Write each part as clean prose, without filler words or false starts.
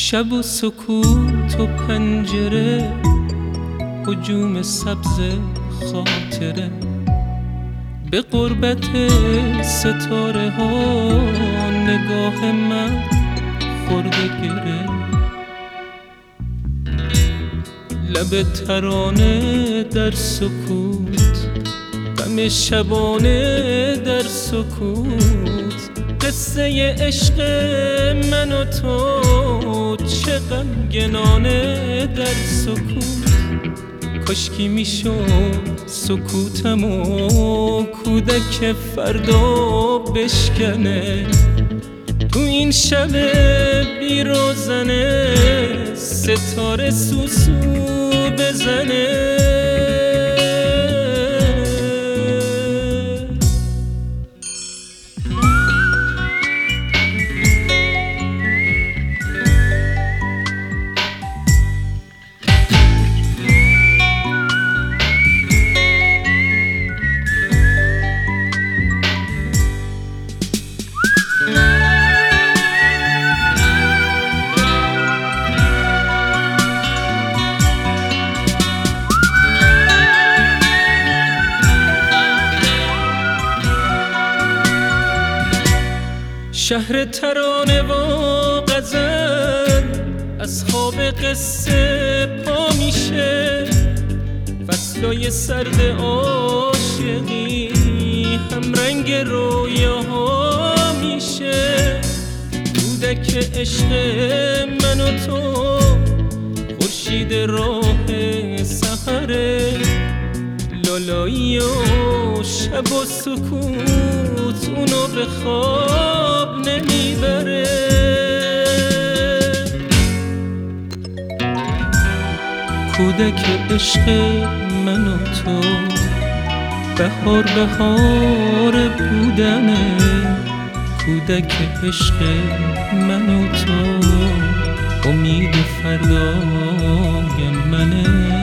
شب و سکوت و پنجره، هجوم سبز خاطره، به قربت ستاره ها نگاه من خورده گره. لب ترانه در سکوت، غم شبانه در سکوت، قصه عشق من و تو چه غمگنانه در سکوت. کاشکی میشد سکوتمو کودک فردا بشکنه، تو این شب بی روزنه ستاره سوسو بزنه. شهر ترانه و غزل از خواب قصه پا میشه، فصلای سرد عاشقی هم رنگ رویاها میشه. کودک عشق من و تو خورشید راه سحره، لالایی و شب و سکوت اونو به خواب نمیبره. کودک عشق من و تو بهار بهار بودنه، کودک عشق من و تو امید فردای منه.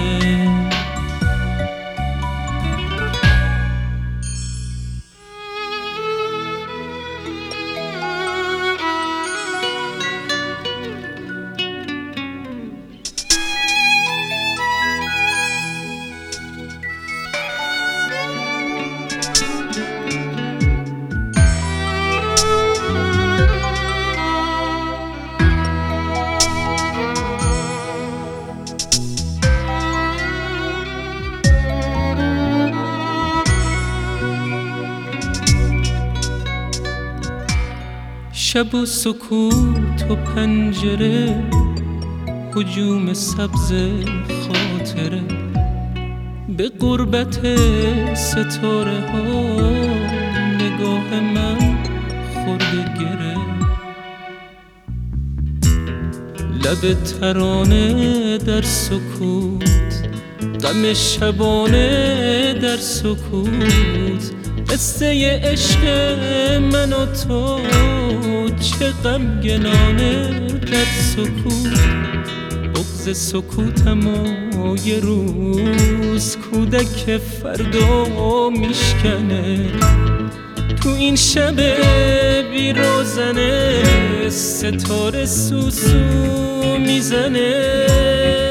شب و سکوت و پنجره، هجوم سبز خاطره، به قربت ستاره ها نگاه من خورده گره. لب ترانه در سکوت، غم شبانه در سکوت، قصه عشق من و تو چه غمگنانه در سکوت. بغض سکوتمو یه روز کودک فردا میشکنه، تو این شب بی روزنه ستاره سوسو میزنه.